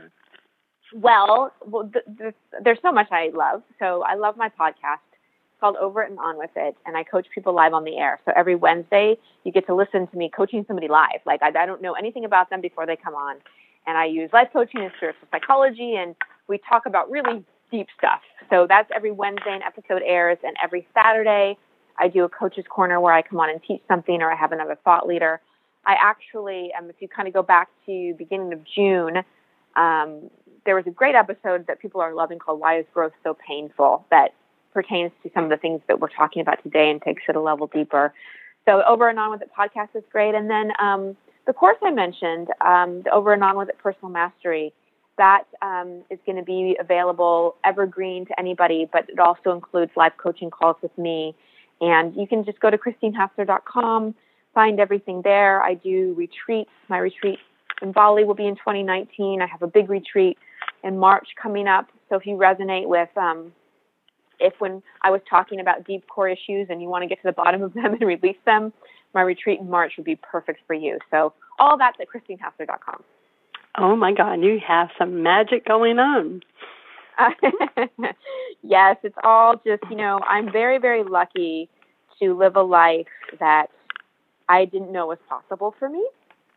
S3: well, well th- th- there's so much I love. So I love my podcast. It's called Over It and On With It, and I coach people live on the air. So every Wednesday, you get to listen to me coaching somebody live. Like I, I don't know anything about them before they come on. And I use life coaching and spiritual psychology, and we talk about really deep stuff. So that's every Wednesday an episode airs, and every Saturday I do a coach's corner where I come on and teach something, or I have another thought leader. I actually, um, if you kind of go back to beginning of June, um, there was a great episode that people are loving called Why is Growth So Painful, that pertains to some of the things that we're talking about today and takes it a level deeper. So Over and On With It podcast is great. And then um, the course I mentioned, um, the Over and On With It Personal Mastery, that um, is going to be available evergreen to anybody, but it also includes live coaching calls with me. And you can just go to christine hassler dot com, find everything there. I do retreats. My retreat in Bali will be in twenty nineteen. I have a big retreat in March coming up. So if you resonate with, um, if when I was talking about deep core issues and you want to get to the bottom of them and release them, my retreat in March would be perfect for you. So all that's at christine hassler dot com.
S2: Oh, my God. You have some magic going on.
S3: Uh, yes, it's all just, you know, I'm very, very lucky to live a life that I didn't know was possible for me.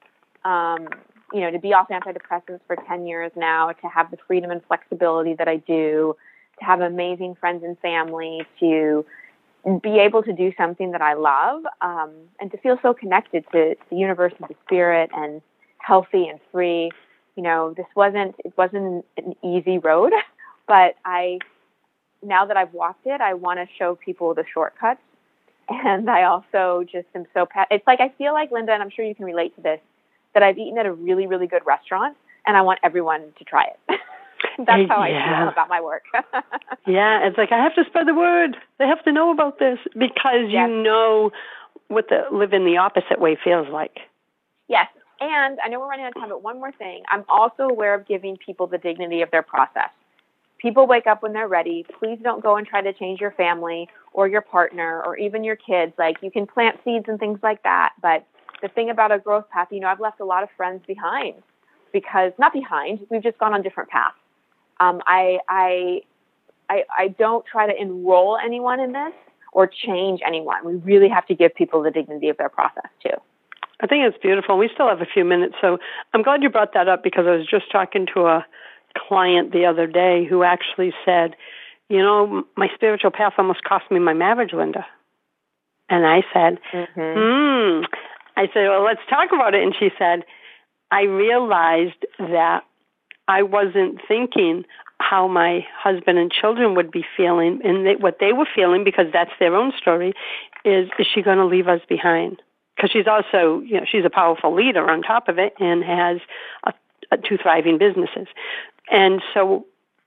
S3: Um, you know, to be off antidepressants for ten years now, to have the freedom and flexibility that I do, to have amazing friends and family, to be able to do something that I love, um, and to feel so connected to, to the universe and the spirit and healthy and free. You know, this wasn't, it wasn't an easy road, but I, now that I've walked it, I want to show people the shortcuts. And I also just am so, pa- it's like, I feel like, Linda, and I'm sure you can relate to this, that I've eaten at a really, really good restaurant, and I want everyone to try it. That's how
S2: yeah.
S3: I feel about my work.
S2: Yeah, it's like I have to spread the word. They have to know about this because
S3: yes.
S2: you know what the live in the opposite way feels like.
S3: Yes, and I know we're running out of time, but one more thing. I'm also aware of giving people the dignity of their process. People wake up when they're ready. Please don't go and try to change your family or your partner or even your kids. Like, you can plant seeds and things like that, but the thing about a growth path, you know, I've left a lot of friends behind because, not behind, we've just gone on different paths. Um, I, I, I, I don't try to enroll anyone in this or change anyone. We really have to give people the dignity of their process too.
S2: I think it's beautiful. We still have a few minutes, so I'm glad you brought that up because I was just talking to a client the other day who actually said, you know, my spiritual path almost cost me my marriage, Linda. And I said, mm-hmm. hmm. I said, well, let's talk about it. And she said, I realized that I wasn't thinking how my husband and children would be feeling, and they, what they were feeling, because that's their own story, is, is she going to leave us behind? Because she's also, you know, she's a powerful leader on top of it and has a, a, two thriving businesses. And so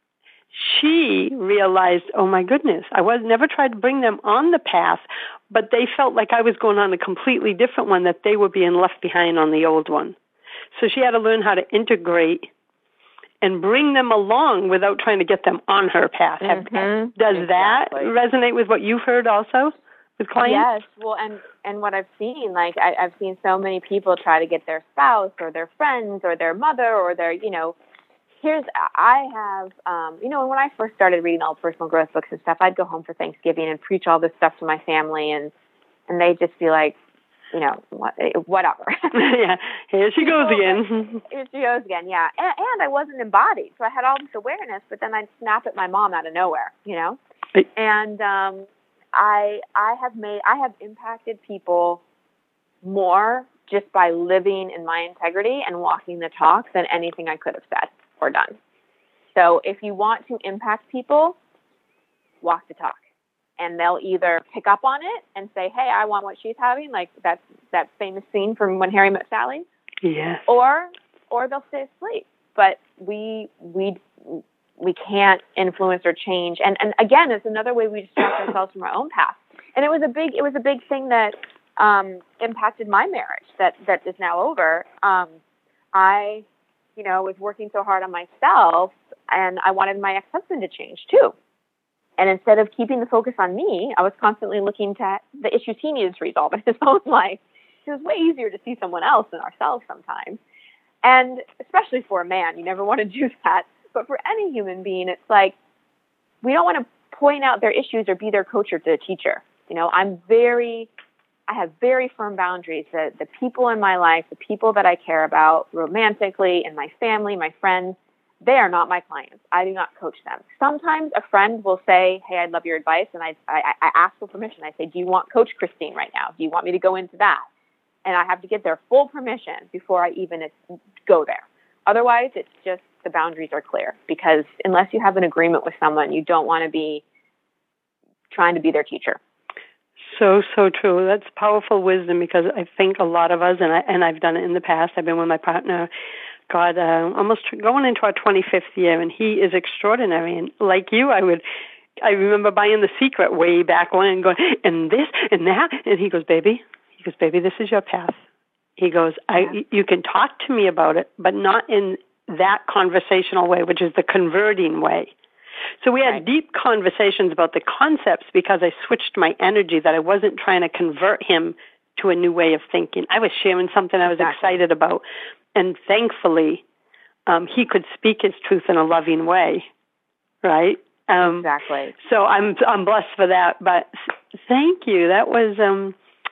S2: she realized, oh, my goodness, I was never tried to bring them on the path, but they felt like I was going on a completely different one, that they were being left behind on the old one. So she had to learn how to integrate and bring them along without trying to get them on her path.
S3: Mm-hmm.
S2: Does
S3: exactly.
S2: that resonate with what you've heard also with clients?
S3: Yes. Well, and, and what I've seen, like I, I've seen so many people try to get their spouse or their friends or their mother or their, you know, here's, I have, um, you know, when I first started reading all personal growth books and stuff, I'd go home for Thanksgiving and preach all this stuff to my family, and, and they'd just be like, you know, what, whatever.
S2: Yeah, here she goes again.
S3: Here she goes again, yeah. And, and I wasn't embodied, so I had all this awareness, but then I'd snap at my mom out of nowhere, you know? And um, I I have made, I have impacted people more just by living in my integrity and walking the talk than anything I could have said or done. So if you want to impact people, walk the talk. And they'll either pick up on it and say, hey, I want what she's having, like that that famous scene from When Harry Met Sally.
S2: Yeah.
S3: Or or they'll stay asleep. But we we we can't influence or change. And and again, it's another way we distract ourselves from our own path. And it was a big it was a big thing that um, impacted my marriage that, that is now over. Um, I, you know, was working so hard on myself, and I wanted my ex-husband to change too. And instead of keeping the focus on me, I was constantly looking to the issues he needed to resolve in his own life. It was way easier to see someone else than ourselves sometimes. And especially for a man, you never want to do that. But for any human being, it's like, we don't want to point out their issues or be their coach or their teacher. You know, I'm very, I have very firm boundaries. The, the people in my life, the people that I care about romantically, and my family, my friends, they are not my clients. I do not coach them. Sometimes a friend will say, hey, I'd love your advice. And I, I, I ask for permission. I say, do you want Coach Christine right now? Do you want me to go into that? And I have to get their full permission before I even go there. Otherwise, it's just the boundaries are clear. Because unless you have an agreement with someone, you don't want to be trying to be their teacher.
S2: So, so true. That's powerful wisdom, because I think a lot of us, and, I, and I've done it in the past, I've been with my partner, God, uh, almost going into our twenty-fifth year, and he is extraordinary. And like you, I would, I remember buying The Secret way back when and going, and this and that. And he goes, baby, he goes, baby, this is your path. He goes, I, yeah. you can talk to me about it, but not in that conversational way, which is the converting way. So we had right. deep conversations about the concepts, because I switched my energy, that I wasn't trying to convert him to a new way of thinking. I was sharing something I was exactly. excited about. And thankfully, um, he could speak his truth in a loving way, right? Um,
S3: exactly.
S2: So I'm I'm blessed for that. But thank you. That was um,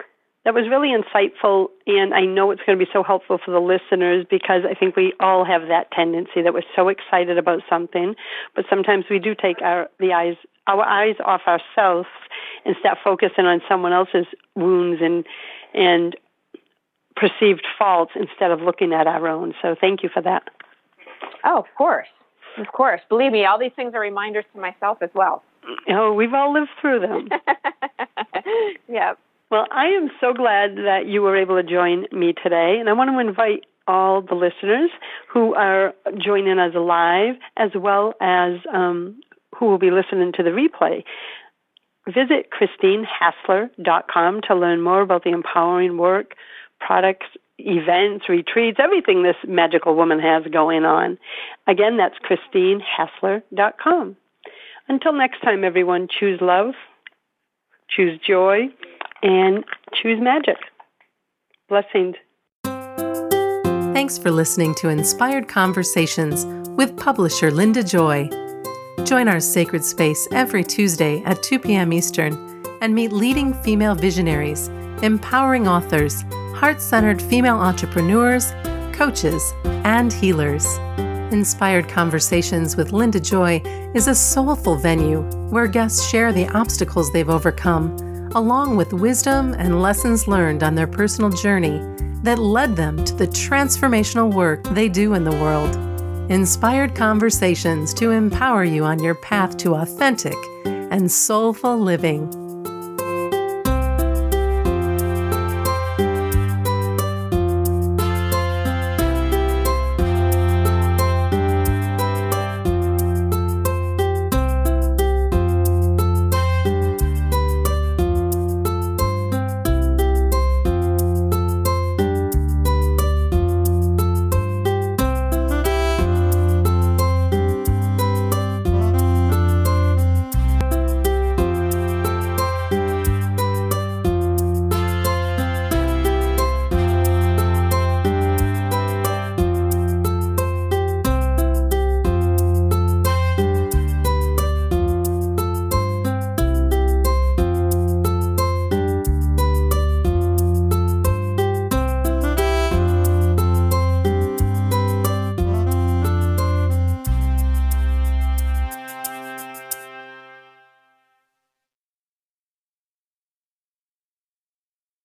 S2: That was really insightful, and I know it's going to be so helpful for the listeners because I think we all have that tendency that we're so excited about something, but sometimes we do take our the eyes our eyes off ourselves and start focusing on someone else's wounds and and perceived faults instead of looking at our own. So thank you for that.
S3: Oh, of course. Of course. Believe me, all these things are reminders to myself as well.
S2: Oh, we've all lived through them.
S3: Yeah.
S2: Well, I am so glad that you were able to join me today, and I want to invite all the listeners who are joining us live as well as um, who will be listening to the replay. Visit Christine Hassler dot com to learn more about the empowering work, products, events, retreats, everything this magical woman has going on. Again, that's Christine Hassler dot com. Until next time, everyone, choose love, choose joy, and choose magic. Blessings.
S1: Thanks for listening to Inspired Conversations with publisher Linda Joy. Join our sacred space every Tuesday at two p.m. Eastern and meet leading female visionaries, empowering authors, heart-centered female entrepreneurs, coaches, and healers. Inspired Conversations with Linda Joy is a soulful venue where guests share the obstacles they've overcome, along with wisdom and lessons learned on their personal journey that led them to the transformational work they do in the world. Inspired Conversations to empower you on your path to authentic and soulful living.